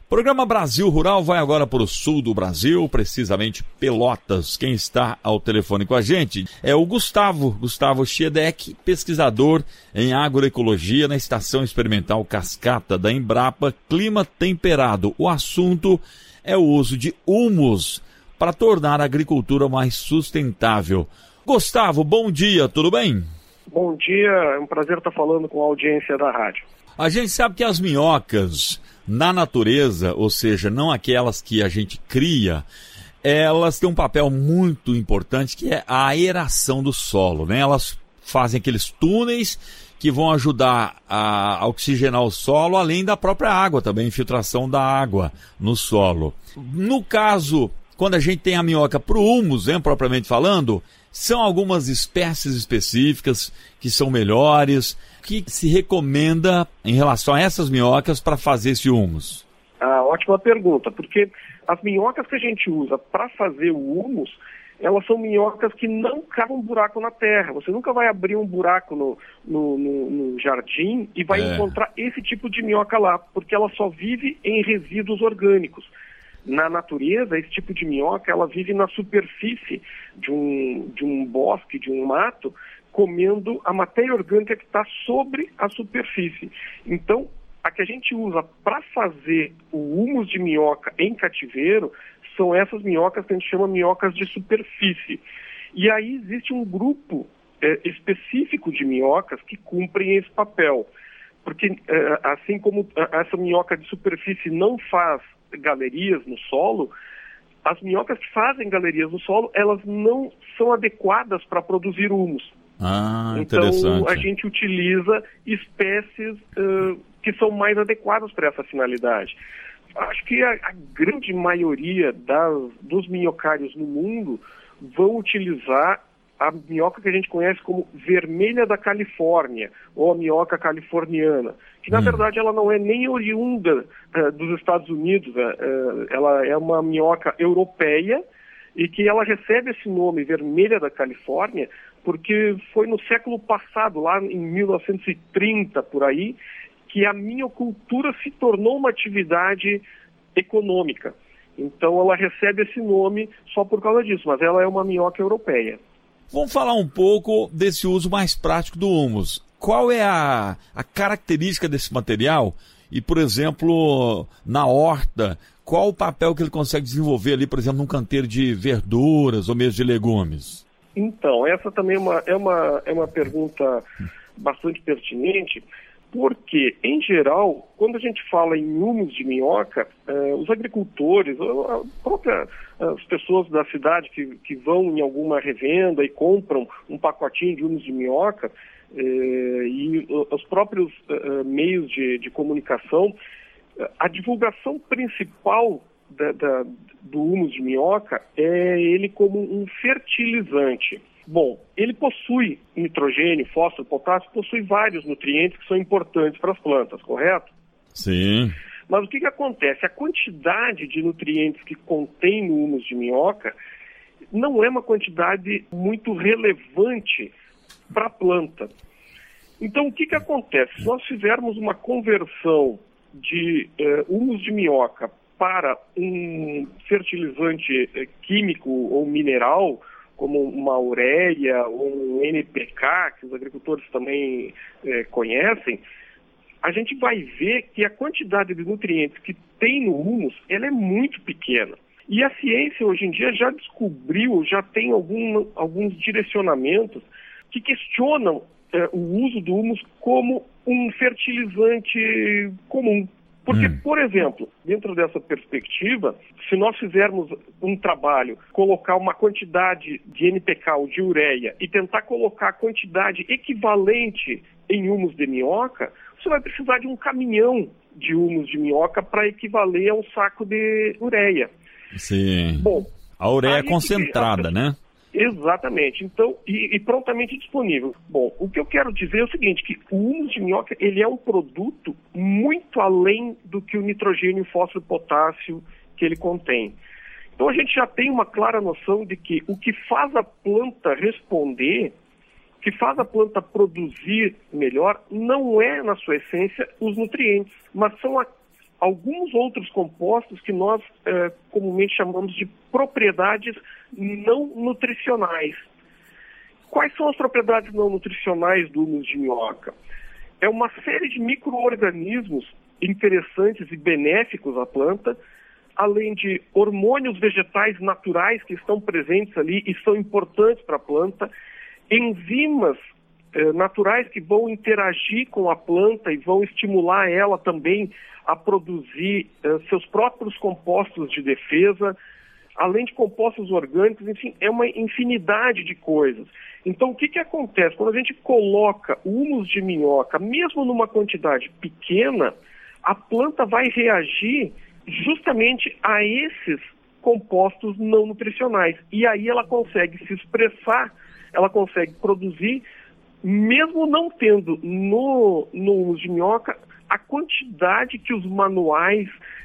O programa Brasil Rural vai agora para o sul do Brasil, precisamente Pelotas. Quem está ao telefone com a gente é o Gustavo Schiedeck, pesquisador em agroecologia na Estação Experimental Cascata da Embrapa Clima Temperado. O assunto é o uso de humus para tornar a agricultura mais sustentável. Gustavo, bom dia, tudo bem? Bom dia, é um prazer estar falando com a audiência da rádio. A gente sabe que as minhocas na natureza, ou seja, não aquelas que a gente cria, elas têm um papel muito importante que é a aeração do solo, né? Elas fazem aqueles túneis que vão ajudar a oxigenar o solo, além da própria água também, infiltração da água no solo. No caso, quando a gente tem a minhoca para o humus, né, propriamente falando, são algumas espécies específicas que são melhores. O que se recomenda em relação a essas minhocas para fazer esse humus? Ótima pergunta, porque as minhocas que a gente usa para fazer o humus, elas são minhocas que não cavam um buraco na terra. Você nunca vai abrir um buraco no jardim e vai encontrar esse tipo de minhoca lá, porque ela só vive em resíduos orgânicos. Na natureza, esse tipo de minhoca, ela vive na superfície de um bosque, de um mato, comendo a matéria orgânica que está sobre a superfície. Então, a que a gente usa para fazer o humus de minhoca em cativeiro são essas minhocas que a gente chama minhocas de superfície. E aí existe um grupo específico de minhocas que cumprem esse papel. Porque assim como essa minhoca de superfície não faz galerias no solo, as minhocas que fazem galerias no solo, elas não são adequadas para produzir humus. Então a gente utiliza espécies que são mais adequadas para essa finalidade. Acho que a grande maioria dos minhocários no mundo vão utilizar a minhoca que a gente conhece como vermelha da Califórnia, ou a minhoca californiana, que na verdade ela não é nem oriunda dos Estados Unidos, ela é uma minhoca europeia e que ela recebe esse nome, vermelha da Califórnia, porque foi no século passado, lá em 1930 por aí, que a minhocultura se tornou uma atividade econômica. Então ela recebe esse nome só por causa disso, mas ela é uma minhoca europeia. Vamos falar um pouco desse uso mais prático do humus. Qual é a característica desse material? E, por exemplo, na horta, qual o papel que ele consegue desenvolver ali, por exemplo, num canteiro de verduras ou mesmo de legumes? Então, essa também é uma pergunta bastante pertinente, porque, em geral, quando a gente fala em humus de minhoca, os agricultores, as pessoas da cidade que vão em alguma revenda e compram um pacotinho de humus de minhoca, e os próprios meios de comunicação, a divulgação principal do humus de minhoca é ele como um fertilizante. Bom, ele possui nitrogênio, fósforo, potássio, possui vários nutrientes que são importantes para as plantas, correto? Sim. Mas o que acontece? A quantidade de nutrientes que contém no humus de minhoca não é uma quantidade muito relevante para a planta. Então, o que acontece? Se nós fizermos uma conversão de humus de minhoca para um fertilizante químico ou mineral, como uma ureia ou um NPK, que os agricultores também conhecem, a gente vai ver que a quantidade de nutrientes que tem no humus, ela é muito pequena. E a ciência hoje em dia já descobriu, já tem alguns direcionamentos que questionam o uso do humus como um fertilizante comum. Porque, por exemplo, dentro dessa perspectiva, se nós fizermos um trabalho, colocar uma quantidade de NPK ou de ureia e tentar colocar a quantidade equivalente em humus de minhoca, você vai precisar de um caminhão de humus de minhoca para equivaler a um saco de ureia. Sim. Bom, a ureia é concentrada, né? Exatamente. Então, e prontamente disponível. Bom, o que eu quero dizer é o seguinte, que o humus de minhoca, ele é um produto muito além do que o nitrogênio, fósforo e potássio que ele contém. Então a gente já tem uma clara noção de que o que faz a planta responder, o que faz a planta produzir melhor, não é, na sua essência, os nutrientes, mas são alguns outros compostos que nós comumente chamamos de propriedades não nutricionais. Quais são as propriedades não nutricionais do humus de minhoca? É uma série de micro-organismos interessantes e benéficos à planta, além de hormônios vegetais naturais que estão presentes ali e são importantes para a planta, enzimas naturais que vão interagir com a planta e vão estimular ela também a produzir seus próprios compostos de defesa, além de compostos orgânicos, enfim, é uma infinidade de coisas. Então, o que acontece? Quando a gente coloca humus de minhoca, mesmo numa quantidade pequena, a planta vai reagir justamente a esses compostos não nutricionais. E aí ela consegue se expressar, ela consegue produzir, mesmo não tendo no humus de minhoca a quantidade que os manuais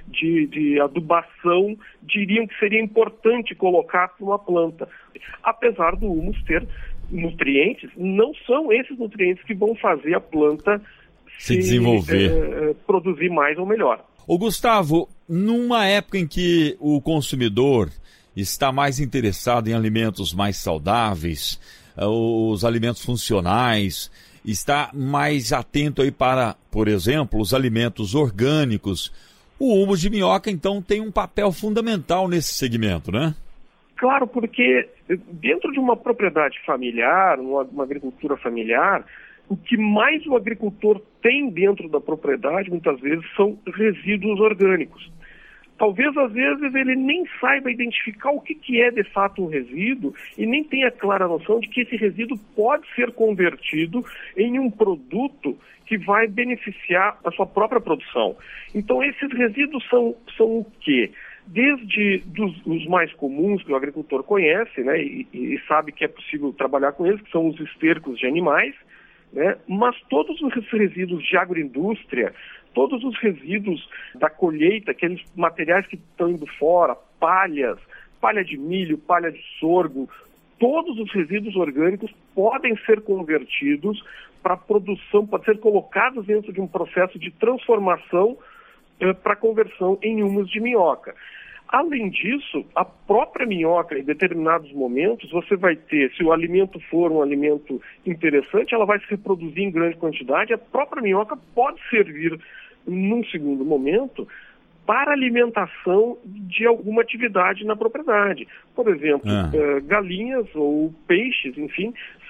de adubação diriam que seria importante colocar para uma planta. Apesar do humus ter nutrientes, não são esses nutrientes que vão fazer a planta se desenvolver, produzir mais ou melhor. Ô Gustavo, numa época em que o consumidor está mais interessado em alimentos mais saudáveis, os alimentos funcionais, está mais atento aí para, por exemplo, os alimentos orgânicos, o humus de minhoca, então, tem um papel fundamental nesse segmento, né? Claro, porque dentro de uma propriedade familiar, uma agricultura familiar, o que mais o agricultor tem dentro da propriedade, muitas vezes, são resíduos orgânicos. Talvez, às vezes, ele nem saiba identificar o que é, de fato, um resíduo e nem tenha clara noção de que esse resíduo pode ser convertido em um produto que vai beneficiar a sua própria produção. Então, esses resíduos são o quê? Desde os mais comuns que o agricultor conhece, né, e sabe que é possível trabalhar com eles, que são os estercos de animais, né, mas todos os resíduos de agroindústria, todos os resíduos da colheita, aqueles materiais que estão indo fora, palha de milho, palha de sorgo, todos os resíduos orgânicos podem ser convertidos para produção, podem ser colocados dentro de um processo de transformação para conversão em humus de minhoca. Além disso, a própria minhoca, em determinados momentos, você vai ter, se o alimento for um alimento interessante, ela vai se reproduzir em grande quantidade, a própria minhoca pode servir, num segundo momento, para alimentação de alguma atividade na propriedade. Por exemplo, galinhas ou peixes, enfim,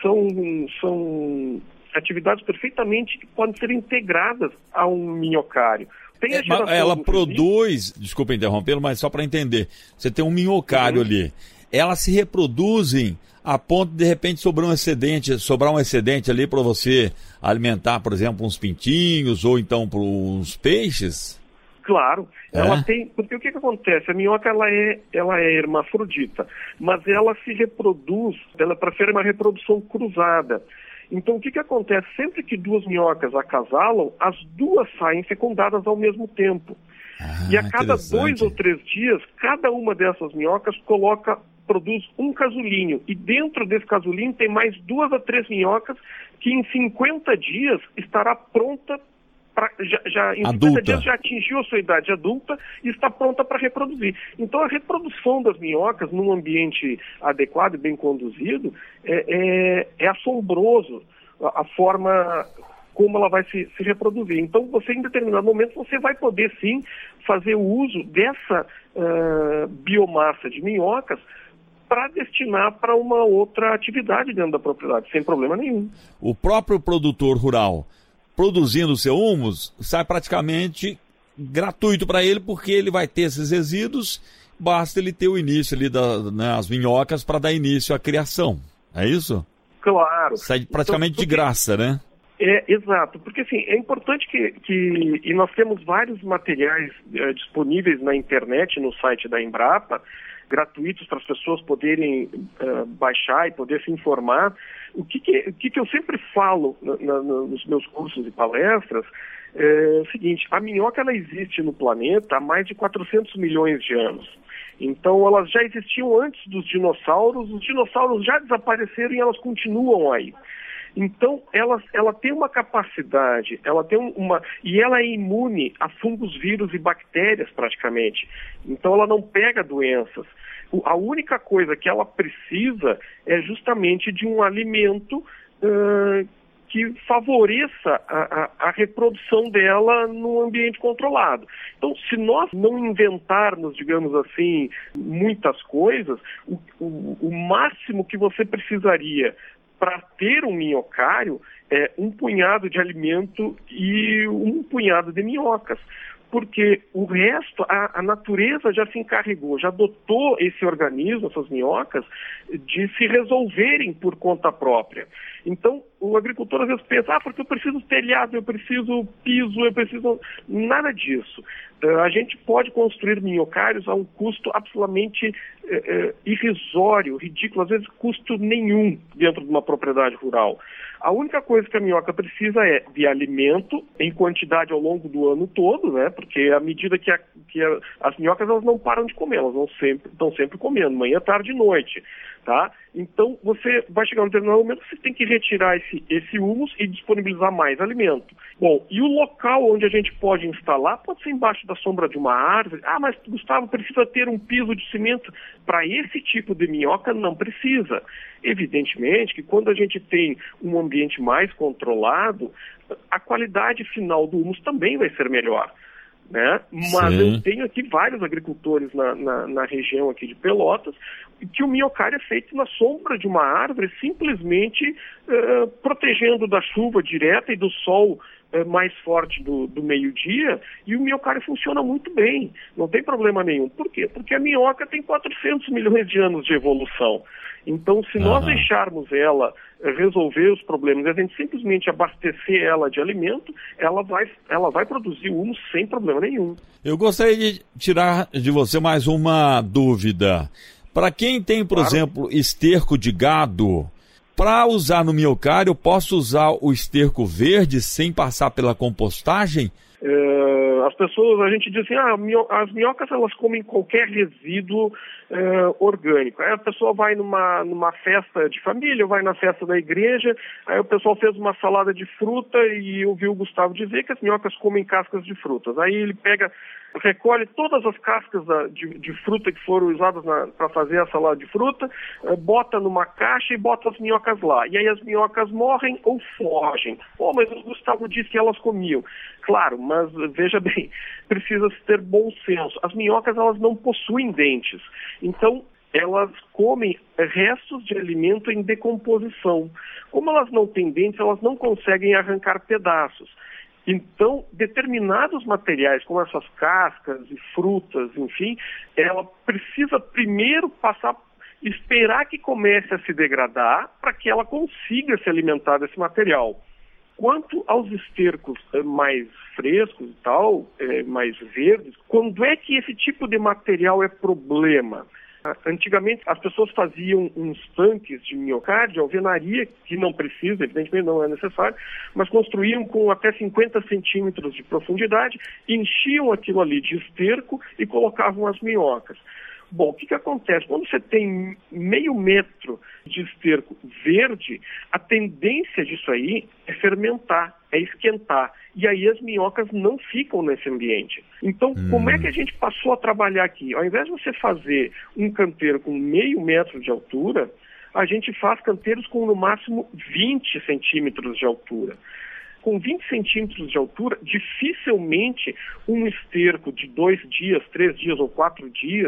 são atividades perfeitamente que podem ser integradas a um minhocário. Ela produz, desculpa interrompê-lo, mas só para entender, você tem um minhocário ali, elas se reproduzem a ponto de repente sobrar um excedente ali para você alimentar, por exemplo, uns pintinhos ou então para uns peixes? Claro, ela tem, porque o que acontece? A minhoca ela é hermafrodita, mas ela se reproduz, ela prefere uma reprodução cruzada. Então, o que acontece? Sempre que duas minhocas acasalam, as duas saem fecundadas ao mesmo tempo. E a cada 2 ou 3 dias, cada uma dessas minhocas produz um casulinho. E dentro desse casulinho tem mais 2 a 3 minhocas que em 50 dias estará pronta em 50 dias já atingiu a sua idade adulta e está pronta para reproduzir. Então a reprodução das minhocas num ambiente adequado e bem conduzido é assombroso a forma como ela vai se reproduzir. Então você em determinado momento você vai poder sim fazer o uso dessa biomassa de minhocas para destinar para uma outra atividade dentro da propriedade, sem problema nenhum. O próprio produtor rural produzindo o seu humus, sai praticamente gratuito para ele, porque ele vai ter esses resíduos, basta ele ter o início ali das minhocas para dar início à criação. É isso? Claro. Sai praticamente de graça, né? Exato, porque assim, é importante e nós temos vários materiais disponíveis na internet, no site da Embrapa, gratuitos para as pessoas poderem baixar e poder se informar. O que eu sempre falo nos meus cursos e palestras é o seguinte: a minhoca ela existe no planeta há mais de 400 milhões de anos. Então elas já existiam antes dos dinossauros, os dinossauros já desapareceram e elas continuam aí. Então, ela tem uma capacidade, e ela é imune a fungos, vírus e bactérias praticamente. Então, ela não pega doenças. A única coisa que ela precisa é justamente de um alimento que favoreça a reprodução dela no ambiente controlado. Então, se nós não inventarmos, digamos assim, muitas coisas, o máximo que você precisaria para ter um minhocário é um punhado de alimento e um punhado de minhocas. Porque o resto, a natureza já se encarregou, já dotou esse organismo, essas minhocas, de se resolverem por conta própria. Então, o agricultor às vezes pensa, porque eu preciso telhado, eu preciso piso, eu preciso... Nada disso. A gente pode construir minhocários a um custo absolutamente irrisório, ridículo, às vezes custo nenhum dentro de uma propriedade rural. A única coisa que a minhoca precisa é de alimento em quantidade ao longo do ano todo, né? Porque à medida que as minhocas elas não param de comer, elas estão sempre comendo, manhã, tarde e noite, tá? Então você vai chegar num determinado momento que você tem que retirar esse humus e disponibilizar mais alimento. Bom, e o local onde a gente pode instalar pode ser embaixo da sombra de uma árvore. Mas Gustavo, precisa ter um piso de cimento. Para esse tipo de minhoca não precisa. Evidentemente que quando a gente tem um ambiente mais controlado, a qualidade final do humus também vai ser melhor, né? Mas eu tenho aqui vários agricultores na região aqui de Pelotas que o minhocário é feito na sombra de uma árvore, simplesmente protegendo da chuva direta e do sol mais forte do meio-dia, e o minhocário funciona muito bem, não tem problema nenhum. Por quê? Porque a minhoca tem 400 milhões de anos de evolução. Então, se nós deixarmos ela resolver os problemas, e a gente simplesmente abastecer ela de alimento, ela vai produzir humus sem problema nenhum. Eu gostaria de tirar de você mais uma dúvida. Para quem tem, por exemplo, esterco de gado, para usar no minhocário, eu posso usar o esterco verde sem passar pela compostagem? As pessoas, a gente diz assim, as minhocas elas comem qualquer resíduo orgânico. Aí a pessoa vai numa festa de família, ou vai na festa da igreja, aí o pessoal fez uma salada de fruta e ouviu o Gustavo dizer que as minhocas comem cascas de frutas. Aí ele recolhe todas as cascas de fruta que foram usadas para fazer a salada de fruta, bota numa caixa e bota as minhocas lá. E aí as minhocas morrem ou fogem. Mas o Gustavo disse que elas comiam. Claro, mas veja bem, precisa ter bom senso. As minhocas elas não possuem dentes. Então, elas comem restos de alimento em decomposição. Como elas não têm dentes, elas não conseguem arrancar pedaços. Então, determinados materiais, como essas cascas e frutas, enfim, ela precisa primeiro esperar que comece a se degradar para que ela consiga se alimentar desse material. Quanto aos estercos mais frescos e tal, mais verdes, quando é que esse tipo de material é problema? Antigamente, as pessoas faziam uns tanques de minhocárdio, alvenaria, que não precisa, evidentemente não é necessário, mas construíam com até 50 centímetros de profundidade, enchiam aquilo ali de esterco e colocavam as minhocas. Bom, o que acontece? Quando você tem meio metro de esterco verde, a tendência disso aí é fermentar, é esquentar. E aí as minhocas não ficam nesse ambiente. Então, como é que a gente passou a trabalhar aqui? Ao invés de você fazer um canteiro com meio metro de altura, a gente faz canteiros com no máximo 20 centímetros de altura. Com 20 centímetros de altura, dificilmente um esterco de 2 dias, 3 dias ou 4 dias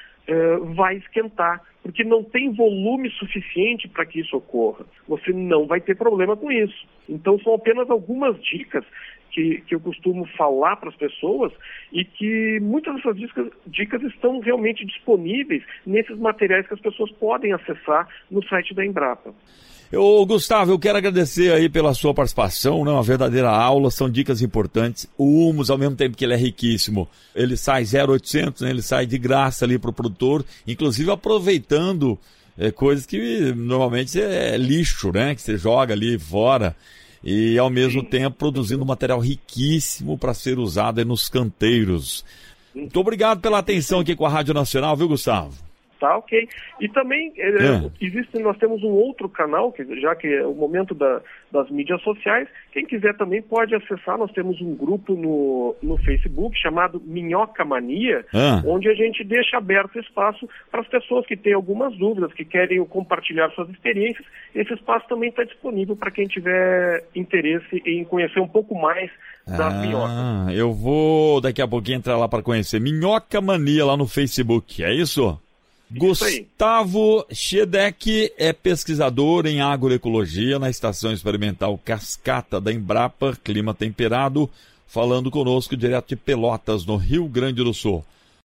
vai esquentar, porque não tem volume suficiente para que isso ocorra. Você não vai ter problema com isso. Então são apenas algumas dicas que eu costumo falar para as pessoas e que muitas dessas dicas estão realmente disponíveis nesses materiais que as pessoas podem acessar no site da Embrapa. Gustavo, eu quero agradecer aí pela sua participação, né? Uma verdadeira aula, são dicas importantes. O humus, ao mesmo tempo que ele é riquíssimo, ele sai 0,800, né? Ele sai de graça ali para o produtor, inclusive aproveitando coisas que normalmente é lixo, né? Que você joga ali fora e ao mesmo tempo produzindo um material riquíssimo para ser usado aí nos canteiros. Muito obrigado pela atenção aqui com a Rádio Nacional, viu, Gustavo? Tá, ok. E também nós temos um outro canal, já que é o momento das mídias sociais, quem quiser também pode acessar, nós temos um grupo no Facebook chamado Minhoca Mania, onde a gente deixa aberto espaço para as pessoas que têm algumas dúvidas, que querem compartilhar suas experiências. Esse espaço também está disponível para quem tiver interesse em conhecer um pouco mais das minhocas. Eu vou daqui a pouquinho entrar lá para conhecer Minhoca Mania lá no Facebook, é isso? Gustavo Schedeck é pesquisador em agroecologia na Estação Experimental Cascata da Embrapa, clima temperado, falando conosco direto de Pelotas, no Rio Grande do Sul.